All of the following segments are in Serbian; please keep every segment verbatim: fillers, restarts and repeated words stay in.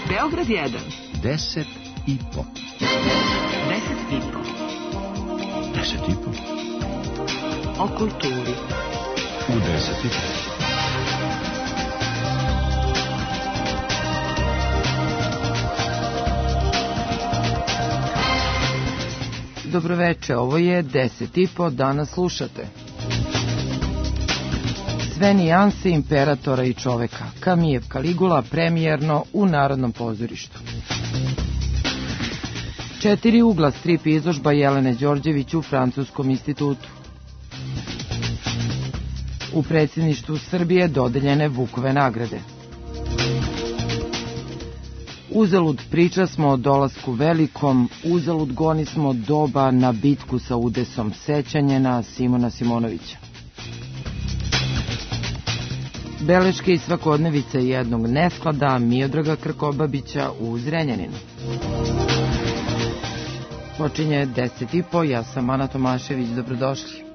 Beograd jedan. Deset i po. Deset i po. Deset i po. O kulturi. U deset i po. Dobroveče, ovo je deset i po, danas slušate. Sve nijanse imperatora i čoveka, Kamijev Kaligula, premijerno u Narodnom pozorištu. Četiri ugla, strip izložba Jelene Đorđević u Francuskom institutu. U predsjedništvu Srbije dodeljene Vukove nagrade. Uzalud priča smo o dolasku velikom, uzalud goni smo doba na bitku sa udesom, sećanje na Simona Simonovića. Beleške i svakodnevice jednog nesklada Miodraga Krkobabića u Zrenjaninu. Počinje deset i po, ja sam Ana Tomašević, dobrodošli.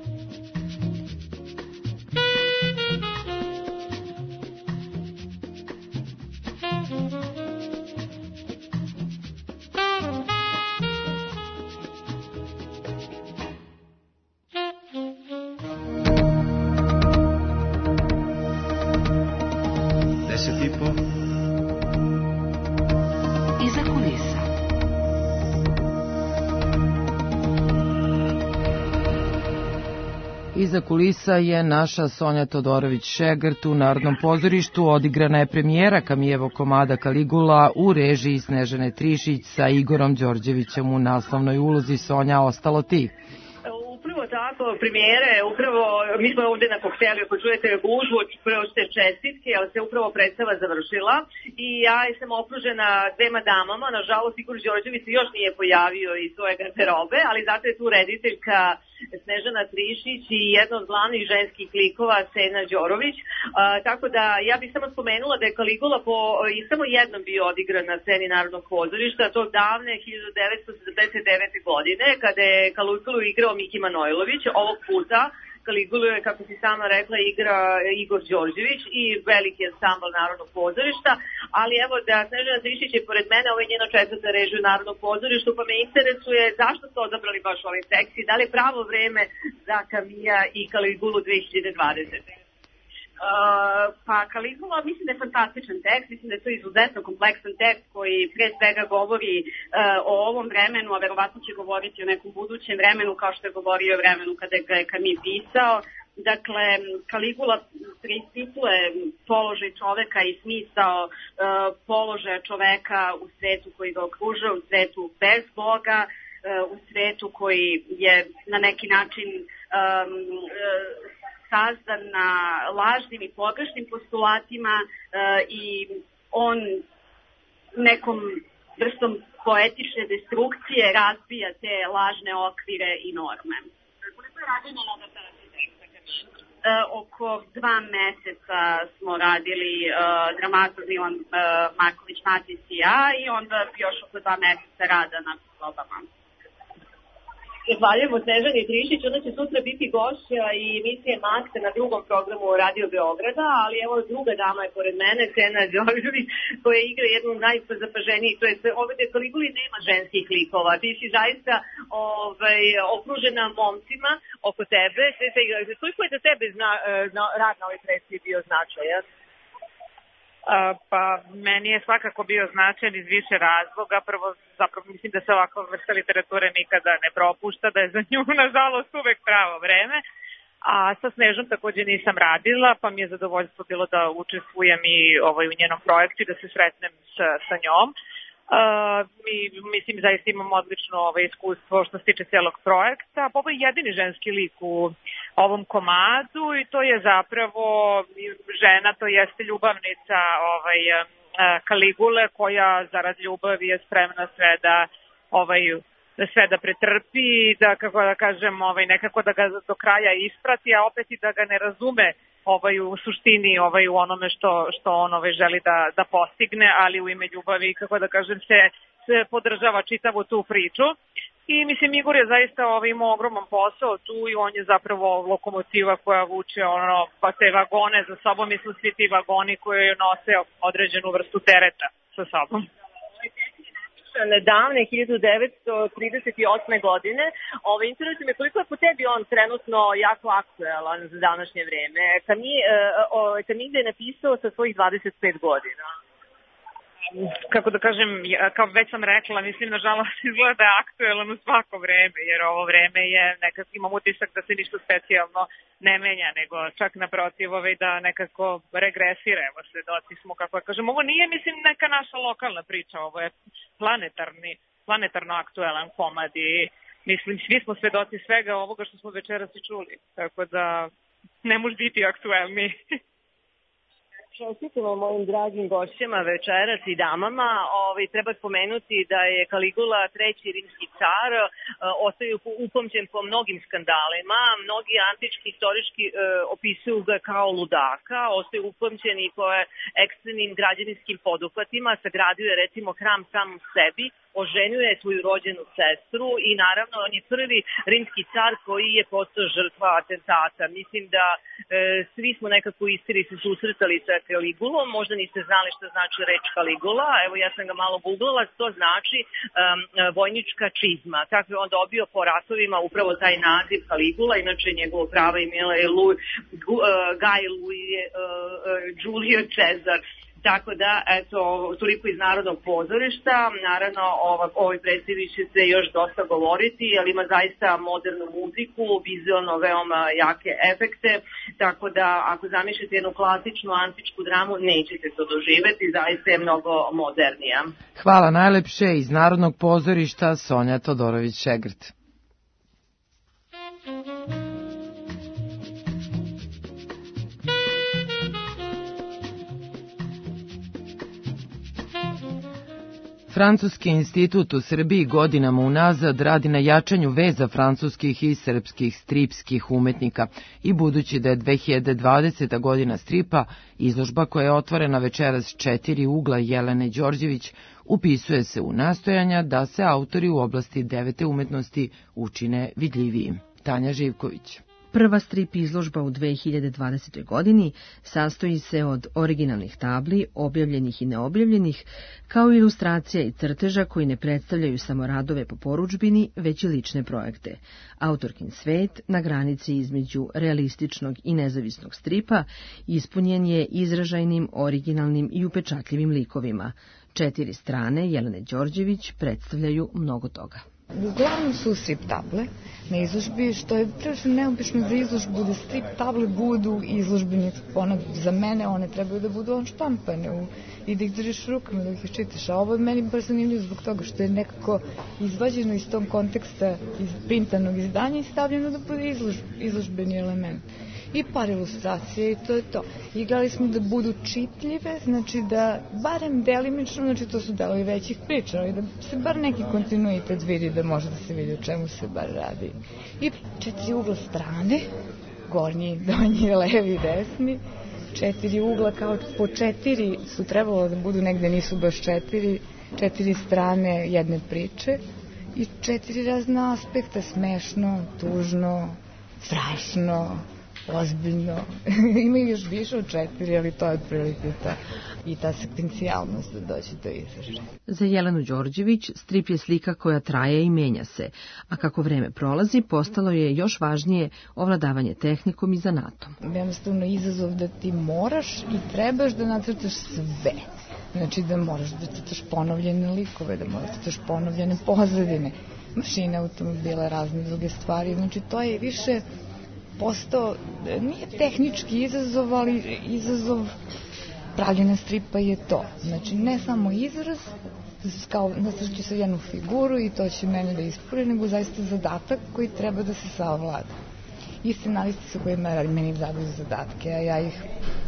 Iza kulisa je naša Sonja Todorović-Šegrt u Narodnom pozorištu. Odigrana je premijera Kamijevog komada Kaligula u režiji Snežane Trišić sa Igorom Đorđevićem u naslovnoj ulozi. Sonja, ostalo ti. Upravo tako, premijere, upravo, mi smo ovde na koktelu, ako čujete gužvu, prvo ste čestitke, ali se upravo predstava završila i ja sam okružena dvema damama, nažalost Igor Đorđević se još nije pojavio iz svoje garderobe, ali zato je tu rediteljka Snežana Trišić i jedna od glavnih ženskih likova Sena Đorović, uh, tako da ja bih samo spomenula da je Kaligula po, i samo jednom bio odigran na sceni Narodnog pozorišta, to davne hiljadu devetsto sedamdeset devete. godine, kada je Kaligulu igrao Miki Manojlović. Ovog puta Kaligulu je, kako si sama rekla, igra Igor Đorđević i veliki ansambl Narodnog pozorišta, ali evo da Snežana Trišić je pored mene, ovo je njeno četvrta režija u Narodnom pozorištu, pa me interesuje zašto ste odabrali baš ovaj tekst i da li je pravo vreme za Kamija i Kaligulu dve hiljade dvadesete. Uh, pa Kaligula mislim da je fantastičan tekst, mislim da je to izuzetno kompleksan tekst koji pre svega govori uh, o ovom vremenu, a verovatno će govoriti o nekom budućem vremenu kao što je govorio o vremenu kada ga je Kamij pisao. Dakle, Kaligula preispituje položaj čoveka i smisao uh, položaja čoveka u svetu koji ga okruža, u svetu bez Boga, uh, u svetu koji je na neki način um, uh, sazdan na lažnim i pogrešnim postulatima e, i on nekom vrstom poetične destrukcije razbija te lažne okvire i norme. Koliko je radilo na adaptaciji teksta? E, oko dva meseca smo radili e, dramaturg Milan e, Marković-Matis i ja i onda još oko dva meseca rada na probama. Zahvaljujemo Snežani Trišić, ona će sutra biti gošća i emisije Maksa na drugom programu Radio Beograda, ali evo druga dama je pored mene, Sena Đorđević, koja igra jednu najzapaženijih, to je ovdje Kaliguli nema ženskih likova, ti si zaista ovaj, okružena momcima oko tebe, koliko je za tebe zna, zna, rad na ovoj predstavi bio značajan? Uh, pa meni je svakako bio značajan iz više razloga. Prvo, zapravo mislim da se ovakva vrsta literature nikada ne propušta, da je za nju nažalost uvek pravo vreme. A sa Snežom takođe nisam radila, pa mi je zadovoljstvo bilo da učestvujem i ovaj, u njenom projektu i da se sretnem sa, sa njom. Uh, mi, mislim, zaista imam odlično ovaj, iskustvo što se tiče celog projekta. Ovo je jedini ženski lik u ovom komadu i to je zapravo žena, to jeste ljubavnica ovaj, uh, Kaligule koja zarad ljubavi je spremna sve da ovaj, sve da pretrpi, da, kako da kažem, ovaj, nekako da ga do kraja isprati, a opet i da ga ne razume ovaj, u suštini ovaj, u onome što, što on ovaj, želi da, da postigne, ali u ime ljubavi, kako da kažem, se, se podržava čitavu tu priču. I mislim, Igor je zaista ovaj, imao ogroman posao tu i on je zapravo lokomotiva koja vuče ono, pa te vagone za sobom, mislim, svi ti vagoni koji nose određenu vrstu tereta. sa sobom. Davne hiljadu devetsto trideset osme godine. Ove, interesuje me koliko je po tebi on trenutno jako aktuelan za današnje vreme. Camille je napisao sa svojih dvadeset pet godina. Kako da kažem, kao već sam rekla, mislim, nažalost, izgleda da je aktuelan u svako vreme, jer ovo vreme je, nekak imam utisak da se ništa specijalno ne menja, nego čak naprotiv ovaj, da nekako regresira, evo svedoci smo, kako da kažem, ovo nije, mislim, neka naša lokalna priča, ovo je planetarni, planetarno aktuelan komad i, mislim, svi smo svedoci svega ovoga što smo večeras i čuli, tako da ne može biti aktuelni. Čestitamo mojim dragim gošćama večeras i damama. Ovaj, treba spomenuti da je Kaligula treći rimski car, ostaju upamćen po mnogim skandalima. Mnogi antički historički e, opisuju ga kao ludaka, ostaju upamćeni po ekstremnim građevinskim poduhvatima. Sagradio je recimo hram samom sebi, oženio je svoju rođenu sestru i naravno on je prvi rimski car koji je postao žrtva atentata. Mislim da e, svi smo nekako u istoriji se susretali sa Kaligulom, možda niste znali što znači reč Kaligula, evo ja sam ga malo googlala, to znači um, vojnička čizma. Tako je on dobio po ratovima upravo taj naziv Kaligula, inače njegovo pravo imela je Louis, uh, Guy Louis uh, uh, Julio Cezar. Tako da, eto, toliko iz Narodnog pozorišta. Naravno, ova, ovoj predstavi će se još dosta govoriti, ali ima zaista modernu muziku, vizualno veoma jake efekte, tako da ako zamišljate jednu klasičnu antičku dramu, nećete to doživeti, zaista je mnogo modernija. Hvala najlepše iz Narodnog pozorišta, Sonja Todorović-Šegrt. Francuski institut u Srbiji godinama unazad radi na jačanju veza francuskih i srpskih stripskih umetnika i budući da je dve hiljade dvadeseta godina stripa, izložba koja je otvorena večeras četiri ugla Jelene Đorđević upisuje se u nastojanja da se autori u oblasti devete umetnosti učine vidljivijim. Tanja Živković. Prva strip izložba u dve hiljade dvadesetoj godini sastoji se od originalnih tabli, objavljenih i neobjavljenih, kao ilustracija i crteža koji ne predstavljaju samo radove po porudžbini, već i lične projekte. Autorkin svet, na granici između realističnog i nezavisnog stripa, ispunjen je izražajnim, originalnim i upečatljivim likovima. Četiri strane Jelene Đorđević predstavljaju mnogo toga. Uglavnom su strip table na izložbi, što je prilično neobično za izložbu, da strip table budu izložbeni. Ono, za mene one trebaju da budu on štampane u, i da ih držiš u rukama, da ih čitaš. A ovo je meni baš zanimljivo zbog toga što je nekako izvađeno iz tog konteksta iz printanog izdanja i stavljeno da bude izlož, izložbeni element. I par ilustracije i to je to. I gledali smo da budu čitljive, znači da barem delimično, znači to su delovi većih priča, ali da se bar neki kontinuitet vidi, da može da se vidi o čemu se bar radi. I četiri ugla strane, gornji, donji, levi, desni, četiri ugla kao po četiri su trebalo da budu, negde nisu baš četiri, četiri strane jedne priče i četiri razna aspekta, smešno, tužno, strašno, ozbiljno. Ima još više od četiri, ali to je otprilike ta, i ta sekvencijalnost da dođe do izražaja. Za Jelenu Đorđević strip je slika koja traje i menja se, a kako vreme prolazi, postalo je još važnije ovladavanje tehnikom i zanatom. Jednostavno izazov da ti moraš i trebaš da nacrtaš sve. Znači da moraš da crtaš ponovljene likove, da moraš da crtaš ponovljene pozadine, mašine, automobile, razne druge stvari. Znači to je više postao, nije tehnički izazov, ali izazov pravljenja stripa je to. Znači, ne samo izraz, kao nasrći se jednu figuru i to će mene da ispuri, nego zaista zadatak koji treba da se savlada. I scenaristi su koji meni zadaju zadatke, a ja ih,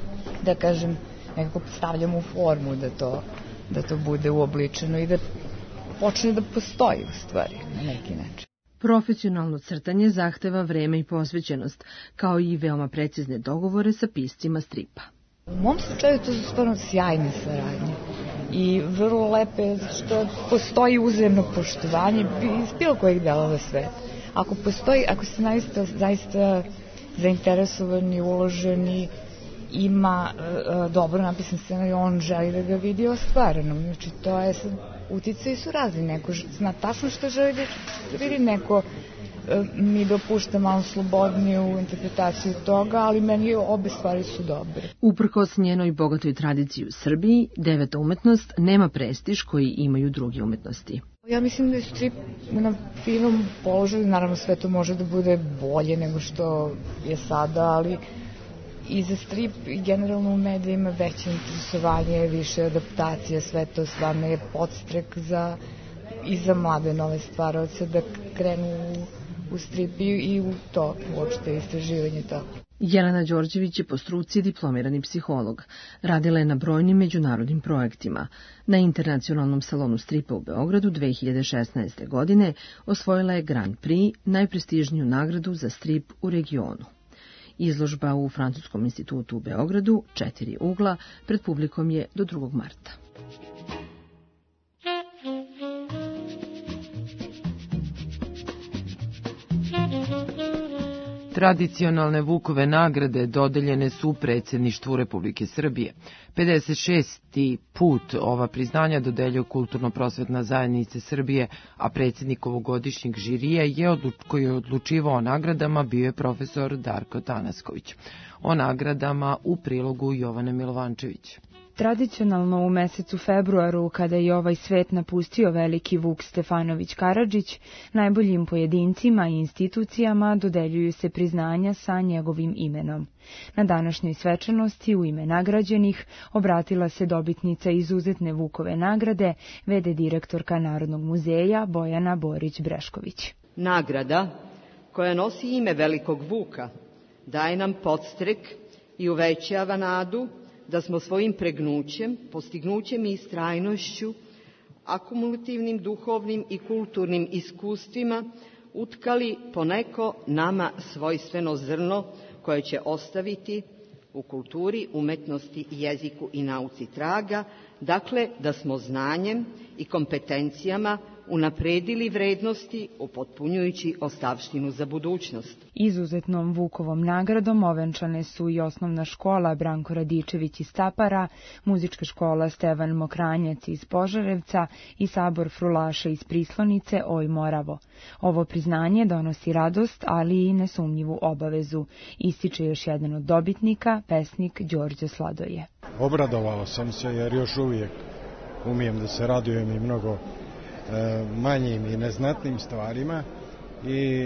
da kažem, nekako stavljam u formu da to, da to bude uobličeno i da počne da postoji u stvari na neki način. Profesionalno crtanje zahteva vreme i posvećenost, kao i veoma precizne dogovore sa piscima stripa. U mom slučaju to su stvarno sjajne saradnje i vrlo lepe, što postoji uzajemno poštovanje iz bilo kojih delova sveta. Ako postoji, ako ste zaista, zaista zainteresovani, uloženi ima uh, dobro napisan scenarij, on želi da ga vidi ostvareno. Znači, to je sad, uticaji su razni. Neko zna tačno što želi da vidi, neko uh, mi dopušta malo slobodniju interpretaciju toga, ali meni obe stvari su dobre. Uprkos njenoj bogatoj tradiciji u Srbiji, deveta umetnost nema prestiž koji imaju druge umetnosti. Ja mislim da je strip na finom položaju, naravno sve to može da bude bolje nego što je sada, ali i za strip i generalno u medijima veće interesovanje, više adaptacije, sve to stvarno je podstrek za, i za mlade nove stvaraoce da krenu u, u strip i, i u to, uopšte istraživanje toga. Jelena Đorđević je po struci diplomirani psiholog. Radila je na brojnim međunarodnim projektima. Na Internacionalnom salonu stripa u Beogradu dve hiljade šesnaeste. godine osvojila je Grand Prix, najprestižniju nagradu za strip u regionu. Izložba u Francuskom institutu u Beogradu, Četiri ugla, pred publikom je do drugog marta. Tradicionalne Vukove nagrade dodeljene su predsjedništvu Republike Srbije. pedeset šesti put ova priznanja dodeljuje Kulturno-prosvetna zajednica Srbije, a predsjednik ovogodišnjeg žirija je odluč, koji je odlučivao o nagradama bio je profesor Darko Tanasković. O nagradama u prilogu Jovana Milovančević. Tradicionalno u mesecu februaru, kada je ovaj svet napustio veliki Vuk Stefanović Karadžić, najboljim pojedincima i institucijama dodeljuju se priznanja sa njegovim imenom. Na današnjoj svečanosti u ime nagrađenih obratila se dobitnica izuzetne Vukove nagrade, ve de direktorka Narodnog muzeja Bojana Borić-Brešković. Nagrada, koja nosi ime Velikog Vuka, daje nam podstrek i uvećava nadu da smo svojim pregnućem, postignućem i istrajnošću, akumulativnim duhovnim i kulturnim iskustvima utkali poneko nama svojstveno zrno koje će ostaviti u kulturi, umetnosti, jeziku i nauci traga, dakle da smo znanjem i kompetencijama unapredili vrednosti, upotpunjujući ostavštinu za budućnost. Izuzetnom Vukovom nagradom ovenčane su i osnovna škola Branko Radičević iz Tapara, muzička škola Stevan Mokranjac iz Požarevca i sabor frulaša iz Prislonice Oj Moravo. Ovo priznanje donosi radost, ali i nesumnjivu obavezu, ističe još jedan od dobitnika, pesnik Đorđe Sladoje. Obradovao sam se jer još uvijek umijem da se radujem i mnogo e, manjim i neznatnim stvarima i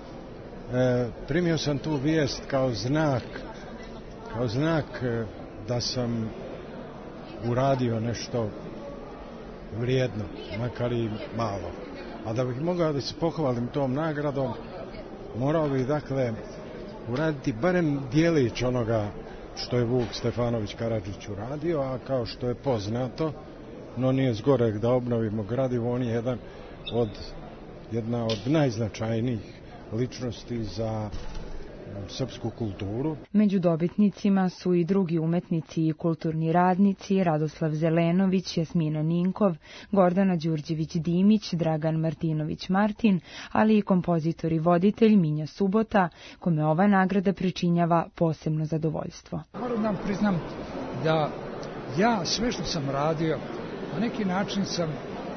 e, primio sam tu vijest kao znak, kao znak e, da sam uradio nešto vrijedno, makar i malo. A da bih mogao da se pohvalim tom nagradom, morao bih dakle uraditi barem dijelić onoga što je Vuk Stefanović Karadžić uradio, a kao što je poznato, no nije zgorek da obnovimo gradivo, on je jedan od, jedna od najznačajnijih ličnosti za srpsku kulturu. Među dobitnicima su i drugi umetnici i kulturni radnici, Radoslav Zelenović, Jasmina Ninkov, Gordana Đurđević-Dimić, Dragan Martinović-Martin, ali i kompozitor i voditelj Minja Subota, kome ova nagrada pričinjava posebno zadovoljstvo. Moram da priznam da ja sve što sam radio, na neki način sam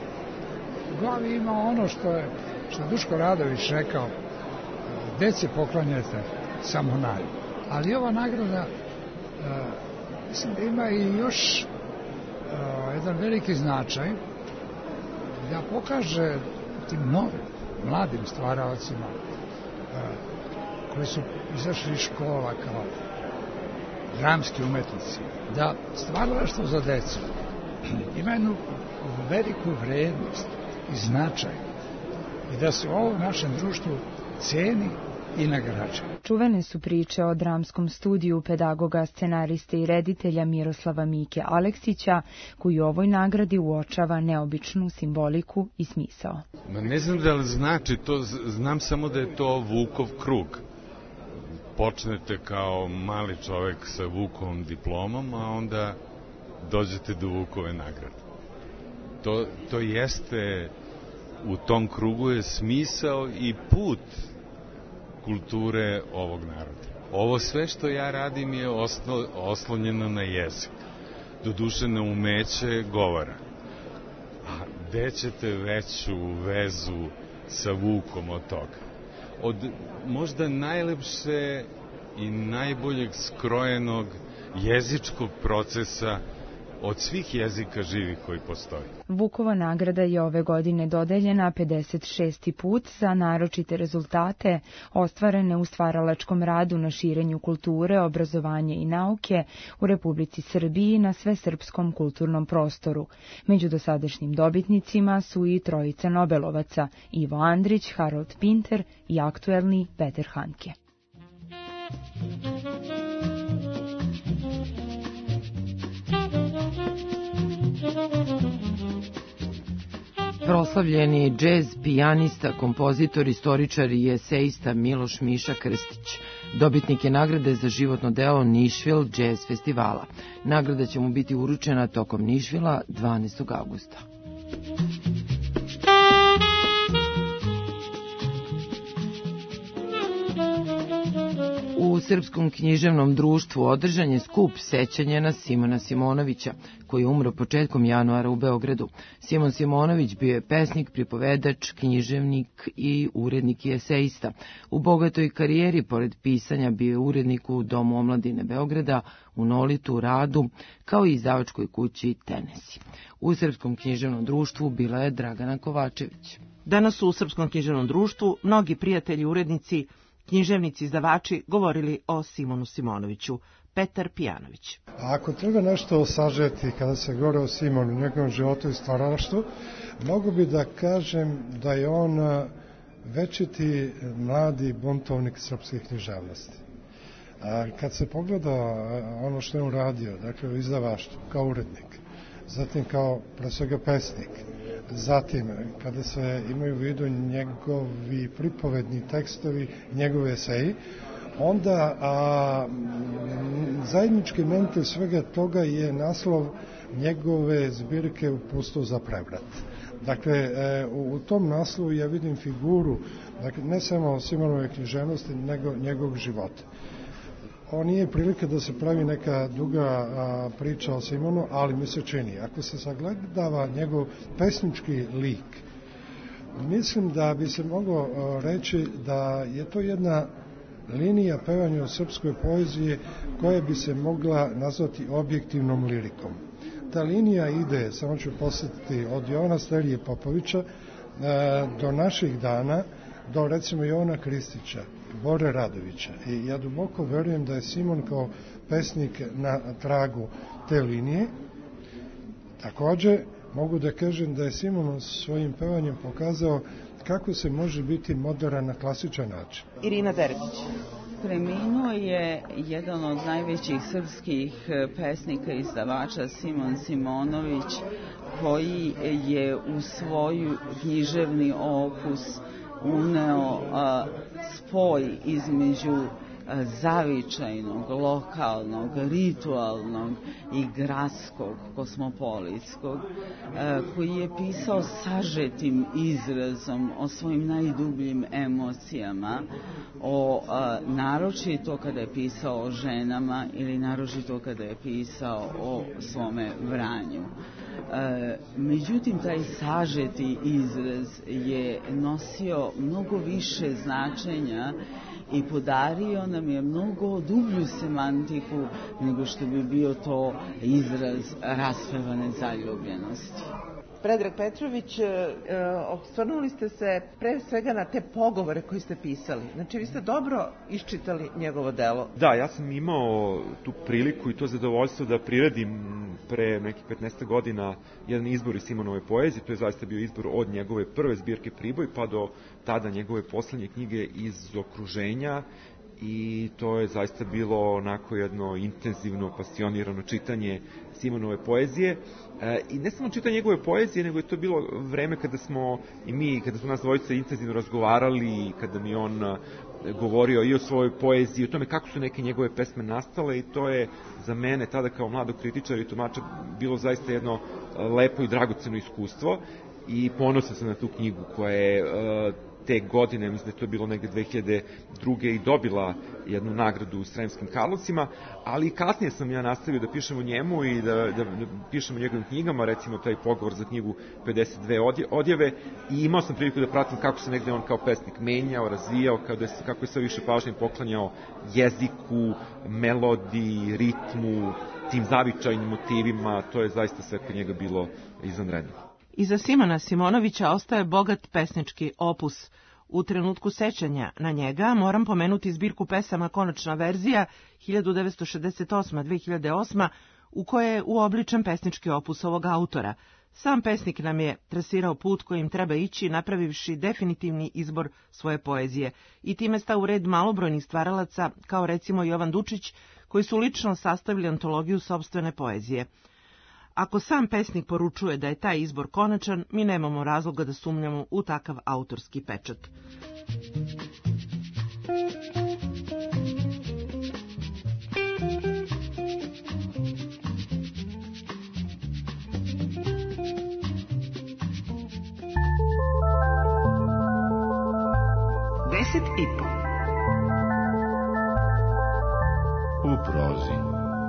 u glavi imao ono što je, što je Duško Radović rekao, deci poklanjajte samo naj. Ali ova nagrada uh, mislim da ima i još uh, jedan veliki značaj da pokaže tim novim, mladim stvaraocima uh, koji su izašli iz škola kao dramski umetnici, da stvaralaštvo za decu ima jednu veliku vrednost i značaj i da se u ovom našem društvu ceni i nagrađuje. Čuvene su priče o dramskom studiju pedagoga, scenariste i reditelja Miroslava Mike Aleksića, koji u ovoj nagradi uočava neobičnu simboliku i smisao. Ma ne znam da li znači to, znam samo da je to Vukov krug. Počnete kao mali čovek sa Vukovom diplomom, a onda dođete do Vukove nagrade. To, to jeste, u tom krugu je smisao i put kulture ovog naroda. Ovo sve što ja radim je osno, oslonjeno na jezik, doduše na umeće govora. A gde ćete veću vezu sa Vukom od toga? Od možda najlepše i najboljeg skrojenog jezičkog procesa od svih jezika živih koji postoji. Vukova nagrada je ove godine dodeljena pedeset šesti put za naročite rezultate ostvarene u stvaralačkom radu na širenju kulture, obrazovanja i nauke u Republici Srbiji na svesrpskom kulturnom prostoru. Među dosadašnjim dobitnicima su i trojica Nobelovaca, Ivo Andrić, Harold Pinter i aktuelni Peter Handke. Proslavljeni džez pijanista, kompozitor, istoričar i esejista Miloš Miša Krstić. Dobitnik je nagrade za životno delo Nišvil Jazz Festivala. Nagrada će mu biti uručena tokom Nišvila dvanaestog avgusta. U Srpskom književnom društvu održan je skup sećanja na Simona Simonovića, koji je umro početkom januara u Beogradu. Simon Simonović bio je pesnik, pripovedač, književnik i urednik i esejista. U bogatoj karijeri, pored pisanja, bio je urednik u Domu omladine Beograda, u Nolitu, Radu, kao i izdavačkoj kući Tenesi. U Srpskom književnom društvu bila je Dragana Kovačević. Danas su u Srpskom književnom društvu mnogi prijatelji, urednici, književnici, izdavači govorili o Simonu Simonoviću. Petar Pijanović. A ako treba nešto sažeti kada se govori o Simonu, njegovom životu i stvaralaštvu, mogu bi da kažem da je on večiti mladi buntovnik srpske književnosti. A kad se pogleda ono što je on radio, dakle u izdavaštvu, kao urednik, zatim kao pre svega pesnik, zatim, kada se imaju u vidu njegovi pripovedni tekstovi, njegove eseji, onda a, zajednički mentor svega toga je naslov njegove zbirke Uputstvo za prevrat. Dakle, e, u, u tom naslovu ja vidim figuru, dakle, ne samo Simonove književnosti, nego njegovog života. Ovo nije prilika da se pravi neka duga a, priča o Simonu, ali mi se čini, ako se sagledava njegov pesnički lik, mislim da bi se moglo a, reći da je to jedna linija pevanja u srpskoj poeziji koja bi se mogla nazvati objektivnom lirikom. Ta linija ide, samo ću posjetiti, od Jovana Sterije Popovića a, do naših dana, do recimo Jovana Kristića, Bore Radovića. I ja duboko verujem da je Simon kao pesnik na tragu te linije. Također mogu da kažem da je Simon svojim pevanjem pokazao kako se može biti moderan na klasičan način. Irina Dergić. Preminuo je jedan od najvećih srpskih pesnika i izdavača Simon Simonović, koji je u svoj književni opus uneo a, spoj između a, zavičajnog, lokalnog, ritualnog i gradskog, kosmopolitskog, a, koji je pisao sažetim izrazom o svojim najdubljim emocijama, o a, naročito kada je pisao o ženama ili naročito kada je pisao o svome Vranju. E, međutim, taj sažeti izraz je nosio mnogo više značenja i podario nam je mnogo dublju semantiku nego što bi bio to izraz raspevane zaljubljenosti. Predrag Petrović, osvrnuli ste se pre svega na te pogovore koje ste pisali. Znači, vi ste dobro iščitali njegovo delo. Da, ja sam imao tu priliku i to zadovoljstvo da priredim pre nekih petnaest godina jedan izbor iz Simonove poezije. To je zaista bio izbor od njegove prve zbirke Priboj pa do tada njegove poslednje knjige Iz okruženja. I to je zaista bilo onako jedno intenzivno, pasionirano čitanje Simonove poezije. E, I ne samo čitanje njegove poezije, nego je to bilo vreme kada smo i mi, kada smo nas dvojice intenzivno razgovarali, kada mi on govorio i o svojoj poeziji, o tome kako su neke njegove pesme nastale, i to je za mene tada kao mladog kritičara i tumača bilo zaista jedno lepo i dragoceno iskustvo. i ponosan sam na tu knjigu koja je uh, te godine, mislim da je to bilo negde dve hiljade druge i dobila jednu nagradu u Sremskim Karlovcima, ali kasnije sam ja nastavio da pišem o njemu i da, da, da pišem o njegovim knjigama, recimo taj pogovor za knjigu pedeset dve odjave, i imao sam priliku da pratim kako se negde on kao pesnik menjao, razvijao, kada je, kako je sve više pažnje poklanjao jeziku, melodiji, ritmu, tim zavičajnim motivima. To je zaista sve kod njega bilo izvanredno. Iza Simona Simonovića ostaje bogat pesnički opus. U trenutku sećanja na njega moram pomenuti zbirku pesama Konačna verzija hiljadu devetsto šezdeset osma do dve hiljade osme. u kojoj je uobličen pesnički opus ovog autora. Sam pesnik nam je trasirao put kojim treba ići, napravivši definitivni izbor svoje poezije, i time sta u red malobrojnih stvaralaca, kao recimo Jovan Dučić, koji su lično sastavili antologiju sopstvene poezije. Ako sam pesnik poručuje da je taj izbor konačan, mi nemamo razloga da sumnjamo u takav autorski pečat. Deset i po. U prozi.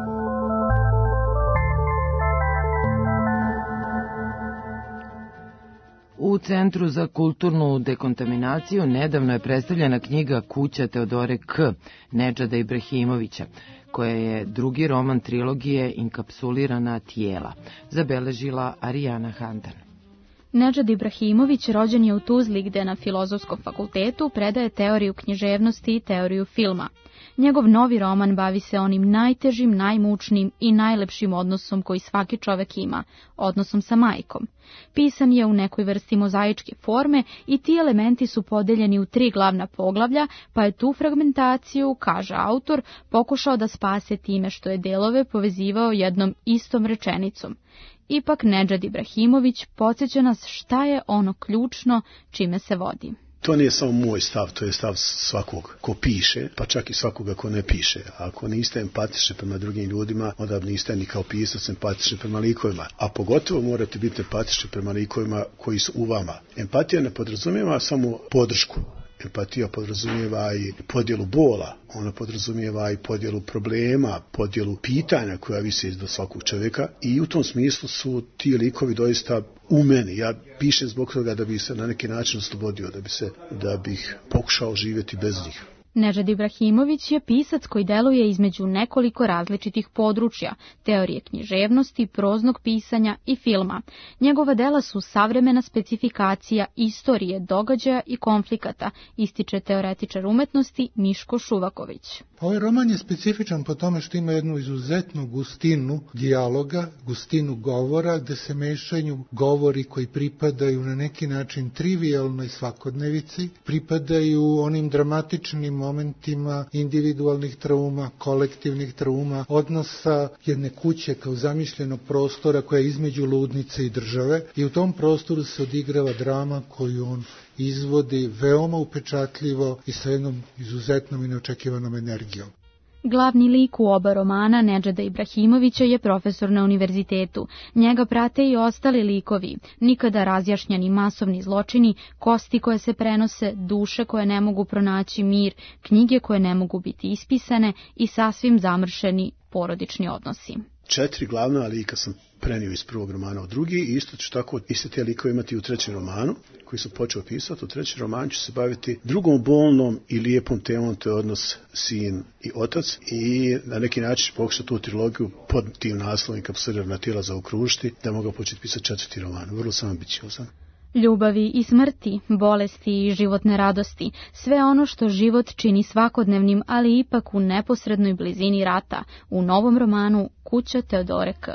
U Centru za kulturnu dekontaminaciju nedavno je predstavljena knjiga Kuća Teodore K. Nedžada Ibrahimovića, koja je drugi roman trilogije Inkapsulirana tijela, zabeležila Arijana Handan. Nedžad Ibrahimović rođen je u Tuzli, gde na Filozofskom fakultetu predaje teoriju književnosti i teoriju filma. Njegov novi roman bavi se onim najtežim, najmučnim i najlepšim odnosom koji svaki čovek ima, odnosom sa majkom. Pisan je u nekoj vrsti mozaičke forme i ti elementi su podeljeni u tri glavna poglavlja, pa je tu fragmentaciju, kaže autor, pokušao da spase time što je delove povezivao jednom istom rečenicom. Ipak Nedžad Ibrahimović podsjeća nas šta je ono ključno čime se vodi. To nije samo moj stav, to je stav svakog ko piše, pa čak i svakoga ko ne piše. Ako niste empatični prema drugim ljudima, onda niste ni kao pisac empatični prema likovima. A pogotovo morate biti empatični prema likovima koji su u vama. Empatija ne podrazumijeva samo podršku. Empatija podrazumijeva i podjelu bola, ona podrazumijeva i podjelu problema, podjelu pitanja koja vise iznad svakog čovjeka, i u tom smislu su ti likovi doista u meni. Ja pišem zbog toga da bih se na neki način oslobodio, da, bi se, da bih pokušao živjeti bez njih. Nedžad Ibrahimović je pisac koji deluje između nekoliko različitih područja, teorije književnosti, proznog pisanja i filma. Njegova dela su savremena specifikacija istorije, događaja i konflikata, ističe teoretičar umetnosti Miško Šuvaković. Ovaj roman je specifičan po tome što ima jednu izuzetnu gustinu dijaloga, gustinu govora, gde se mešaju govori koji pripadaju na neki način trivijalnoj svakodnevici, pripadaju onim dramatičnim momentima individualnih trauma, kolektivnih trauma, odnosa jedne kuće kao zamišljenog prostora koja je između ludnice i države, i u tom prostoru se odigrava drama koju on izvodi veoma upečatljivo i sa jednom izuzetnom i neočekivanom energijom. Glavni lik u oba romana Nedžada Ibrahimovića je profesor na univerzitetu. Njega prate i ostali likovi, nikada razjašnjeni masovni zločini, kosti koje se prenose, duše koje ne mogu pronaći mir, knjige koje ne mogu biti ispisane i sasvim zamršeni porodični odnosi. Četiri glavna lika sam prenio iz prvog romana u drugi, i isto ću tako iste te likove imati u trećem romanu, koji sam počeo pisati. U trećem romanu ću se baviti drugom bolnom i lijepom temom, to je odnos sin i otac, i na neki način pokušati tu trilogiju pod tim naslovom Inkapsulirana tijela zaokružiti, da mogu početi pisati četvrti roman. Vrlo sam ambiciozan. Ljubavi i smrti, bolesti i životne radosti, sve ono što život čini svakodnevnim, ali ipak u neposrednoj blizini rata, u novom romanu Kuća Teodore K.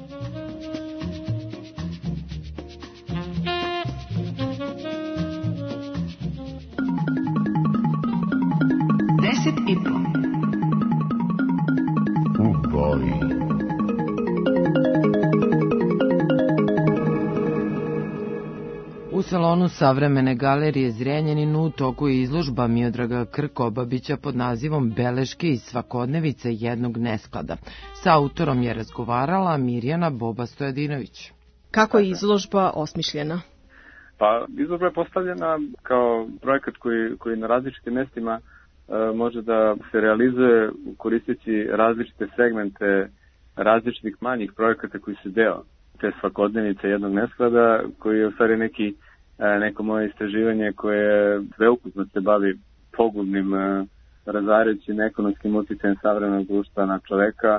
Deset i po. U boji. U salonu Savremene galerije Zrenjanin u toku je izložba Miodraga Krkobabića pod nazivom Beleške iz svakodnevice jednog nesklada. Sa autorom je razgovarala Mirjana Boba Stojadinović. Kako je izložba osmišljena? Pa izložba je postavljena kao projekat koji, koji na različitim mestima e, može da se realizuje koristeći različite segmente različitih manjih projekata koji su deo te svakodnevnice jednog nesklada, koji je u stvari neki, e, neko moje istraživanje koje sveukupno se bavi pogubnim, e, razarajućim ekonomskim uticajem savremenog društva na čoveka,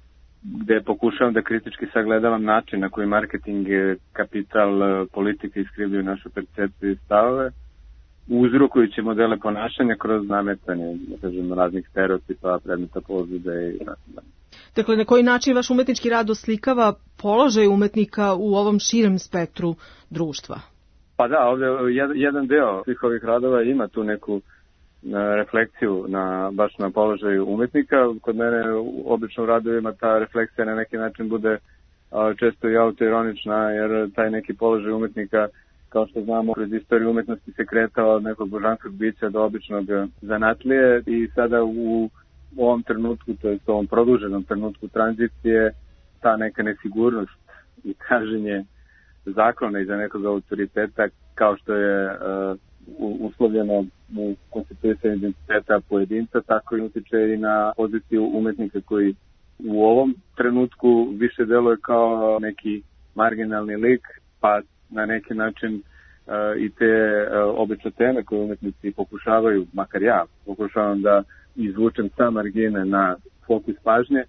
gde pokušavam da kritički sagledavam način na koji marketing, kapital, politika iskrivljuju našu percepciju i stavove, uzrokujući modele ponašanja kroz nametanje, da kažem, raznih stereotipa, predmeta pozude i tako. Dakle, na koji način vaš umetnički rad oslikava položaj umetnika u ovom širem spektru društva? Pa da, ovde jedan deo svih ovih radova ima tu neku refleksiju na, baš na položaju umetnika. Kod mene obično u radovima ta refleksija na neki način bude često i autoironična, jer taj neki položaj umetnika, kao što znamo, kroz istoriju umetnosti se kretao od nekog božanskog bića do običnog zanatlije i sada u ovom trenutku, to je u ovom produženom trenutku tranzicije, ta neka nesigurnost i traženje zakona iza nekog autoriteta, kao što je uh, uslovljeno u konstituisanju identiteta pojedinca, tako i utiče i na poziciju umetnika koji u ovom trenutku više deluje kao neki marginalni lik, pa na neki način uh, i te uh, obične teme koje umetnici pokušavaju, makar ja pokušavam da izvučem sa margine na fokus pažnje,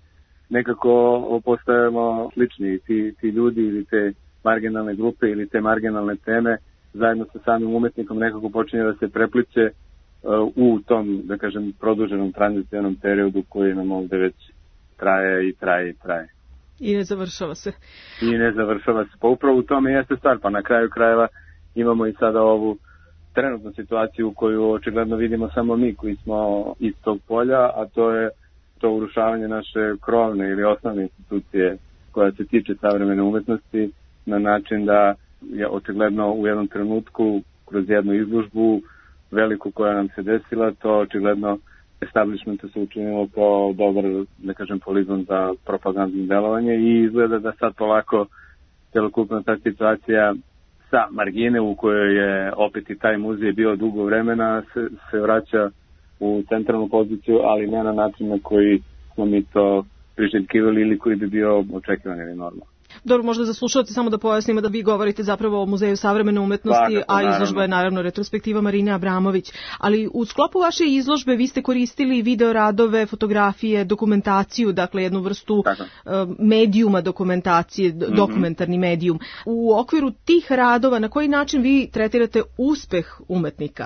nekako postajemo slični. Ti, ti ljudi ili te marginalne grupe ili te marginalne teme zajedno sa samim umetnikom nekako počinje da se prepliče uh, u tom, da kažem, produženom tranzicionom periodu koji nam ovde već traje i traje i traje. I ne završava se. I ne završava se. Pa upravo u tome jeste stvar. Pa na kraju krajeva imamo i sada ovu trenutnu situaciju koju očigledno vidimo samo mi koji smo iz tog polja, a to je to urušavanje naše krovne ili osnovne institucije koja se tiče savremene umetnosti na način da je očigledno u jednom trenutku kroz jednu izložbu veliku koja nam se desila, to očigledno establishmenta se učinilo po dobar, da kažem, poligon za propagandno delovanje i izgleda da sad polako celokupna ta situacija sa margine u kojoj je opet i taj muzej bio dugo vremena se, se vraća u centralnu poziciju, ali ne na način na koji smo mi to priželjkivali ili koji bi bio očekivan ili normalno. Dobro, možda za slušalce samo da pojasnimo da vi govorite zapravo o Muzeju savremene umetnosti, Svakako, a izložba naravno. je naravno retrospektiva Marine Abramović. Ali u sklopu vaše izložbe vi ste koristili video radove, fotografije, dokumentaciju, dakle jednu vrstu uh, medijuma dokumentacije, mm-hmm. dokumentarni medijum. U okviru tih radova na koji način vi tretirate uspeh umetnika?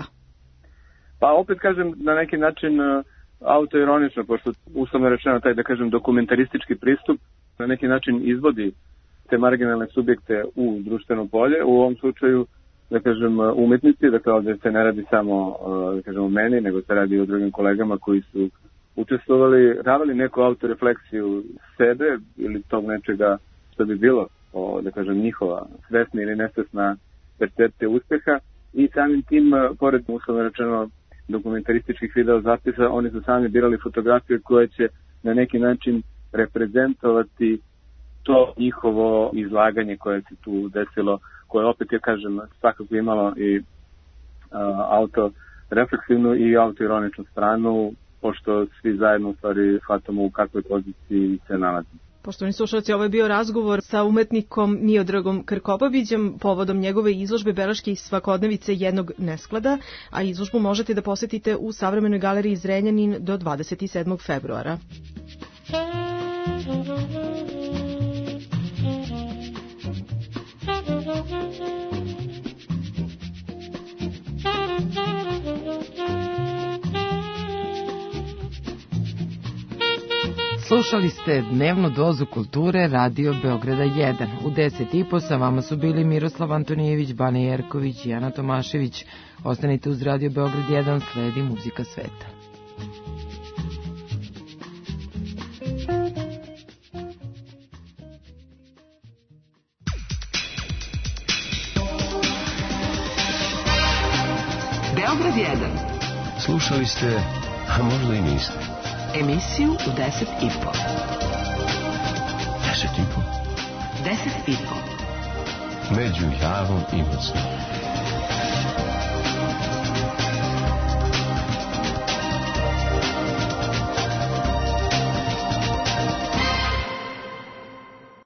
Pa opet kažem na neki način uh, autoironično, pošto uslovno rečeno taj, da kažem, dokumentaristički pristup na neki način izvodi te marginalne subjekte u društveno polje, u ovom slučaju, da kažem, umetnici, dakle ovdje se ne radi samo, da kažem, o meni, nego se radi o drugim kolegama koji su učestvovali, davali neku autorefleksiju sebe ili tog nečega što bi bilo, o, da kažem, njihova svesna ili nesvesna percepcija uspeha i samim tim, pored uslovno rečeno dokumentarističkih video zapisa, oni su sami birali fotografije koje će na neki način reprezentovati to njihovo izlaganje koje se tu desilo, koje opet, ja kažem, svakako imalo i uh, autorefleksivnu i autoironičnu stranu, pošto svi zajedno u stvari shvatamo u kakvoj poziciji se nalazimo. Poštovani slušalci, ovo je bio razgovor sa umetnikom Miodragom Krkobabićem povodom njegove izložbe beleške i svakodnevice jednog nesklada, a izložbu možete da posetite u Savremenoj galeriji Zrenjanin do dvadeset sedmog februara. Slušali ste dnevnu dozu kulture Radio Beograda jedan. U deset i po sa vama su bili Miroslav Antonijević, Bane Jerković i Ana Tomašević. Ostanite uz Radio Beograd jedan, sledi muzika sveta. Beograd jedan. Slušali ste, a možda i niste. Emisiju u deset i po. Deset i po? Deset i po. među javom i mocom.